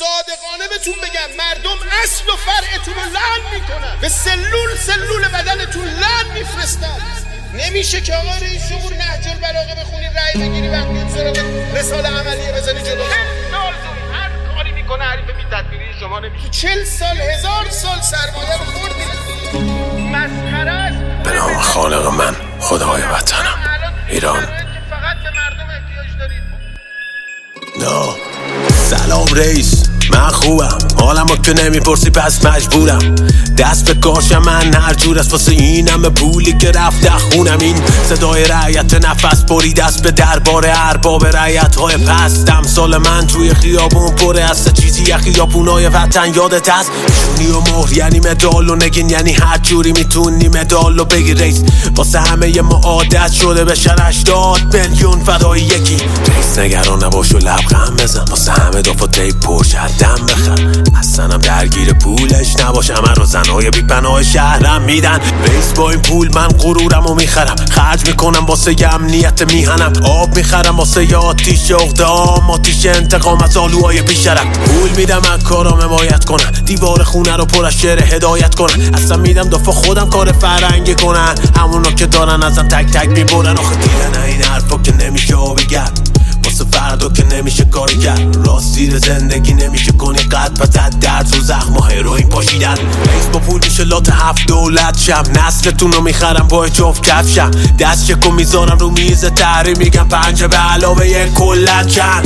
صادقانه بهتون بگم مردم اصل و فرعتون رو لعن میکنن، به سلول بدنتون لعن میفرستن. نمیشه که آقا رئیس جمهور نهج البلاغه بخونی رأی بگیری وقتی سراغ رساله عملیه بزنی جلو. 40 سال هر کاری میکنه حریف بی تدبیری شما نمیشه. 40 سال 1000 سال سرمایه رو خوردید. مسخره است. به نام خالق من، خدای وطنم ایران. فقط به مردم احتیاج دارید. نه سلام رئیس، من خوبم، حالمو که نمیپرسی پس مجبورم. دست به کاشم من هر جور است، واسه اینم پولی که رفته خونم. این صدای رعیت نفس برید دست به دربار ارباب رعیت های پست. امثال من توی خیابون پره است، چیزی یا خیابونای وطن یادت هست. نشونی و مهر یعنی مدال و نگین، یعنی هر جوری میتونی مدال رو بگی رئیس. واسه همه ما عادت شده بشن 80 میلیون فدای یکی. رئیس نگران نباش و لبخند بزن، واسه همه دفعه پرشد دم بخر. اصلا درگیر پولش نباش، همه رو زنهای بی پناه شهرم میدن. رئیس با این پول من غرورم و میخرم، خرج میکنم واسه امنیت میهنم. آب میخرم واسه ی آتیش اقدام، آتیش انتقام از آلوهای بیشرم. پول میدم از کارام حمایت کنن، دیوار خونه رو پر از شعر هدایت کنن. اصلا میدم دفعه خودم کار فرنگی کنن، همونا که دارن ازم تک تک میبرن. آخه دیدن این حرفا که نمیشه آبی گرد، واسه فردا که نمیشه کاری کرد. راستی زندگی نمیشه کنی قد و زد درد و زخم و هروئین پاشیدن. رئیس با پول میشه لات 7 دولت شم، نسلتون رو میخرم با جفت کفشم. دست چکو میذارم رو میز تحریم، میگم 5 به علاوه 1 کلن چند.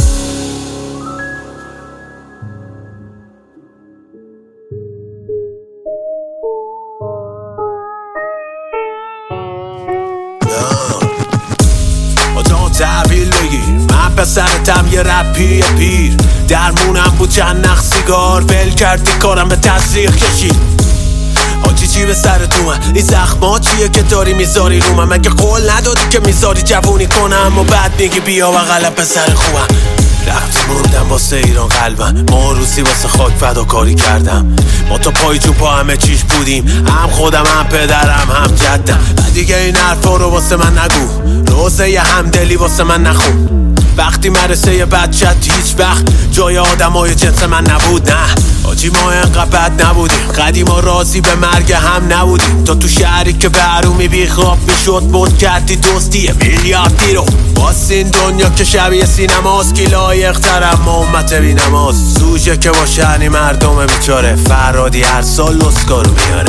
تحویل بگیر، من پسرتم یه رپی پیر. درمونم بود چند نخ سیگار، ول کردی کارم به تزریق کشید. حاجی چی به سرت اومد؟ این زخما چیه که داری میذاری رو من؟ مگه قول ندادی که میذاری جوونی کنم و بعد میگی بیا بغل پسر خوبم؟ رفتی موندم واسه ایران قلبم، ما روسی واسه خاک فداکاری کردم. ما تا پای جو پا همه چیش بودیم، هم خودم هم پدرم هم جدم. دیگه این حرفا رو واسه من نگو، روزه ی همدلی واسه من نخون. وقتی مرسه ی بچت هیچ وقت جای آدمای جنس من نبود. نه آجی ما انقدر بد نبودیم، قدیما راضی به مرگ هم نبودیم. تا تو شهری که به حرومی بی خواب میشد بود کردی دوستی میلیاردی رو. باز این دنیا که شبیه سینماست، کی لایق ترم ما امت بی نماز. سوژه که با شعنی مردم بیچاره، فرادی هر سال اسکارو میاره.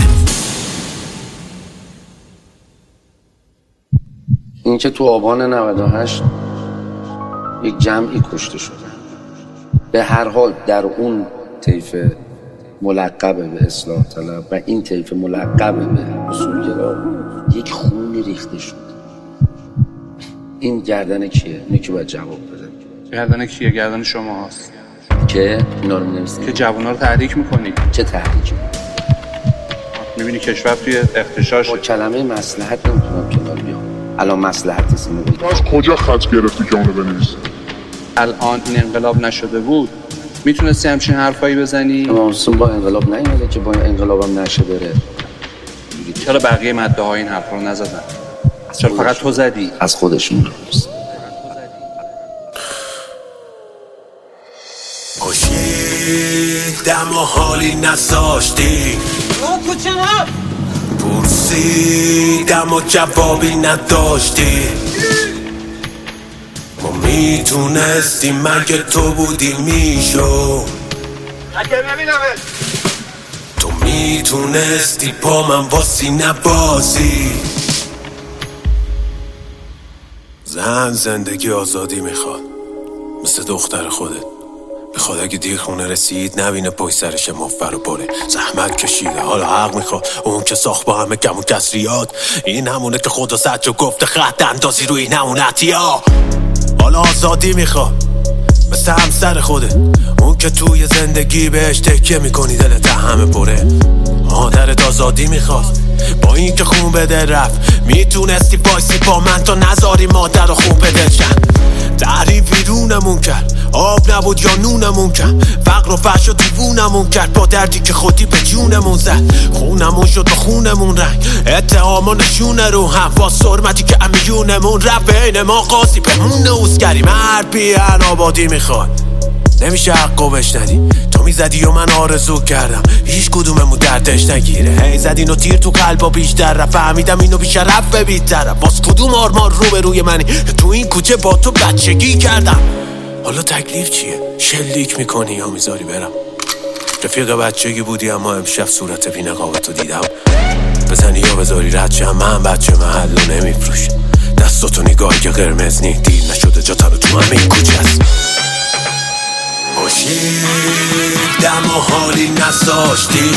این که تو آبان 98 یک جمعی کشته شدن، به هر حال در اون طیف ملقب به اصلاح طلب و این طیف ملقب به اصولگرا یک خونی ریخته شد. این گردن کیه؟ اینه که باید جواب بده. گردن کیه؟ گردن شما هست که اینا رو می‌نویسید، که جوونا رو تحریک میکنید. چه تحریکی؟ میبینی کشور توی اختشاش. با کلمه مصلحت نمیتونم کنار بیام. الان مصلحت است اینو بگید. از کجا خط گرفتی که اونو بنویسی؟ الان این انقلاب نشده بود میتونستی همچین حرفایی بزنی؟ مامسون با انقلاب نیومده که با انقلابم نشه بره. چرا بقیه مده های این حرف رو نزدن؟ چرا فقط تو زدی؟ از خودشون درست. خوشیدم و حالی نذاشتی، پرسیدم و جوابی نداشتی. ما میتونستیم مگه تو بودی میشو، تو میتونستی پا من واسی نبازی. زن زندگی آزادی میخواد، مثل دختر خودت. میخواد اگه دیر خونه رسید نبینه پای سرش مفر و بره. زحمت کشیده حالا حق میخواد، اون که ساخت با همه کم و کسریات. این همونه که خدا زد و گفته خط اندازی روی این همونتی ها. حالا آزادی میخواد مثل همسر خوده، اون که توی زندگی بهش تکیه میکنی دلت همه پره. مادرت آزادی میخواست با این که خون به دل رفت، میتونستی بایستی با من تا نذاری مادر رو خوب به دل شن. تحریم ویرونمون کرد، آب نبود یا نونمون کرد. فقر و فحش و دیوونمون کرد، با دردی که خودی به جونمون زد. خونمون شد با خونمون رنگ، اتهام و نشونه رو هم. با سرمتی که امیونمون رفت، بین ما قاضی بمونه اوزگری. مرد بیان آبادی میخواد نمیشه حقو بشنری. تو میزدی و من آرزو کردم هیچ کدوممون دردش نگیره. هی زدین و تیر تو قلبا بیشتر رفت. فهمیدم اینو بیشرف به بی‌طرف. باز کدوم آرمان رو به روی منی؟ تو این کوچه با تو بچگی کردم. حالا تکلیف چیه؟ شلیک میکنی یا میذاری برم؟ رفیق بچگی بودی اما امشب صورت بی نقابتو دیدم. بزنی یا بذاری رد شم، من بچه محلو نمیفروشم. دستاتو نگاهی که قرمز نی دیر نشده جاتم تو همین کوچه است. پرسیدم و حالی نذاشتی،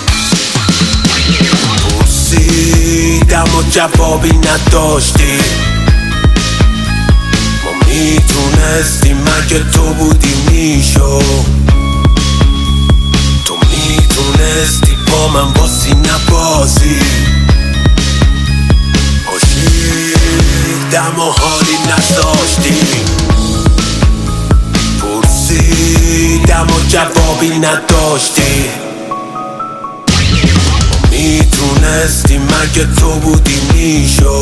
پرسیدم و جوابی نداشتی. ما میتونستیم مگه تو بودی میشو، تو میتونستی با من باسی نبازی. پرسیدم و حالی نذاشتی، پرسیدم و جوابی نداشتی. میتونستی مگه تو بودی میشو،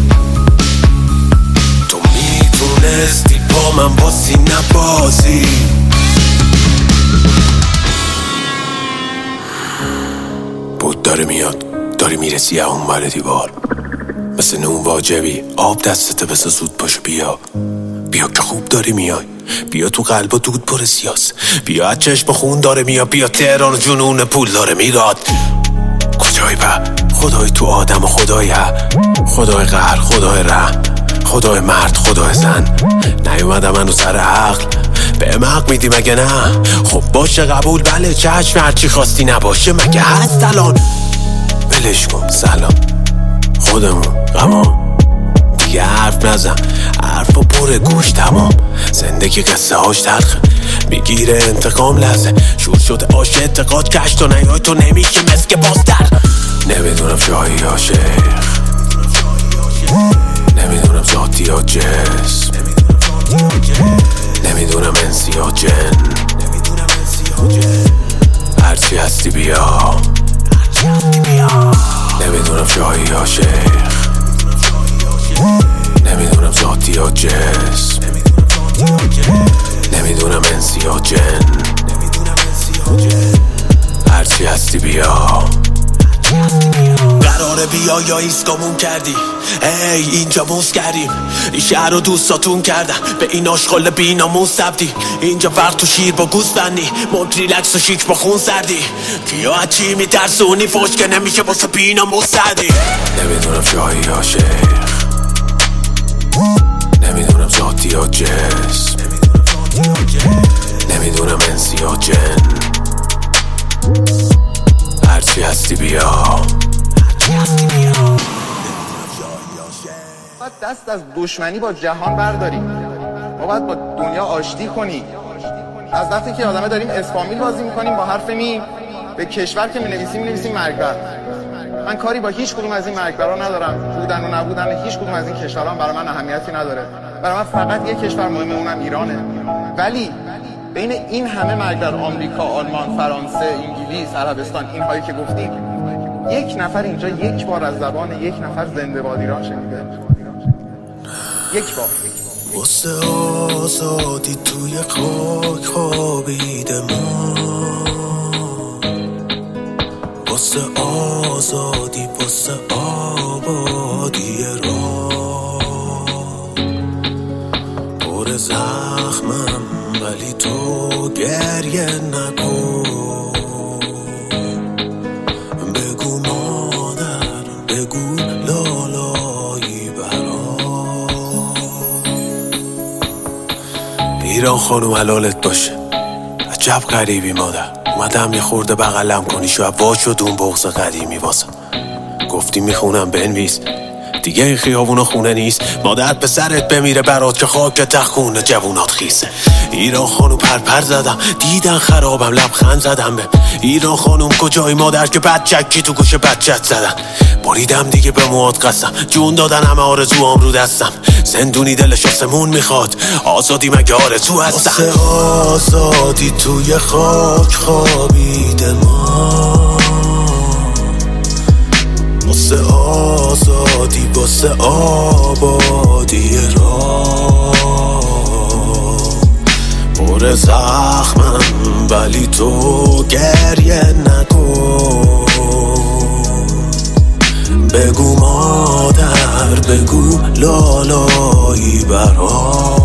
تو میتونستی با من باسی نبازی. بود داره میاد، داری میرسی اون بر دیوار. مثل نون واجبی آب دستته بسه زود پاشو بیا. بیا که خوب داری میای، بیا تو قلب و دود پر سیاس. بیا از چشم خون داره میاد، بیا تهران و جنون پول داره میراد. کجای به خدای تو آدم و خدای خدای قهر، خدای رحم، خدای مرد، خدای زن. نیومدم منو سر عقل به حق میدی مگه نه؟ خب باشه قبول، بله چشم، هرچی خواستی نباشه مگه هست الان؟ ولش کن سلام خودمون غمان دیگه حرف نزن، حرف و پر گوش تمام. زندگی قصه هاش تلخه، میگیره انتقام لحظه. شور شده آش اعتقاد کش تو نیای تو نمیشه مسک باستر. نمیدونم شاهی یا شیخ، نمیدونم ذاتی یا جسم، نمیدونم انسی یا جن. هرچی هستی بیا، نمیدونم شاهی یا شیخ، نمیدونم ذاتی یا جسم، نمیدونم انسی یا جن. هرچی هستی بیا. قراره بیا یا ایسکامون کردی؟ ای اینجا موز کردیم، این شهر رو دوستاتون کردن به این آشغال بی ناموس سبدی. اینجا فرق تو شیر با گوز بندی، مد ریلکس و شیک با خون سردی. کیا از چی میترسونی فوش که نمیشه واسه بی ناموس سردی. نمیدونم شاهی یا شیخ، نمیدونم ذاتی یا جسم، نمیدونم انسی یا جن. هرچی هستی بیا. باید دست از دشمنی با جهان برداریم، ما باید با دنیا آشتی کنیم. از وقتی که آدمه داریم اسپامیل بازی میکنیم با حرف می، به کشور که می‌نویسیم مرگبر. من کاری با هیچ کدوم از این مرگبرا ندارم، بودن و نبودن هیچ کدوم از این کشورها برای من اهمیتی نداره. برای من فقط یک کشور مهمه، اونم ایرانه. ولی بین این همه مرگبر، آمریکا، آلمان، فرانسه، انگلیس، عربستان، این هایی که گفتیم، یک نفر اینجا یک بار از زبان یک نفر زنده باد ایران شنیده. یک بار. واسه آزادی توی خاک خوابیده ما، واسه آزادی، واسه آبادی راه. پر زخمم ولی تو گریه نکن. بگو مادر، بگو لالایی برام. ایران خانوم حلالت باشه، عجب غریبی مادر. اومدم یه خورده بغلم کنی، شاید وا شد اون بغض قدیمی واسم. گفتی میخونم بنویس، دیگه این خیابونا خونه نیست. مادرت به سرت بمیره برات که خاک تخونه جوونات خیسه. ایران خانوم پرپر زدم، دیدن خرابم لبخند زدم به ایران خانوم. کجای مادر که بچکی تو گوش بچت زدن. بریدم دیگه به مواد قسم، جون دادن همه آرزوام رو دستم. زندونی دلش آسمون میخواد، آزادی مگه آرزو هستم؟ واسه آزادی توی خاک خوابیده ما، واسه آزادی، واسه آبادی راه. پر زخمم ولی تو گریه نکن. بگو مادر، بگو لالایی برام.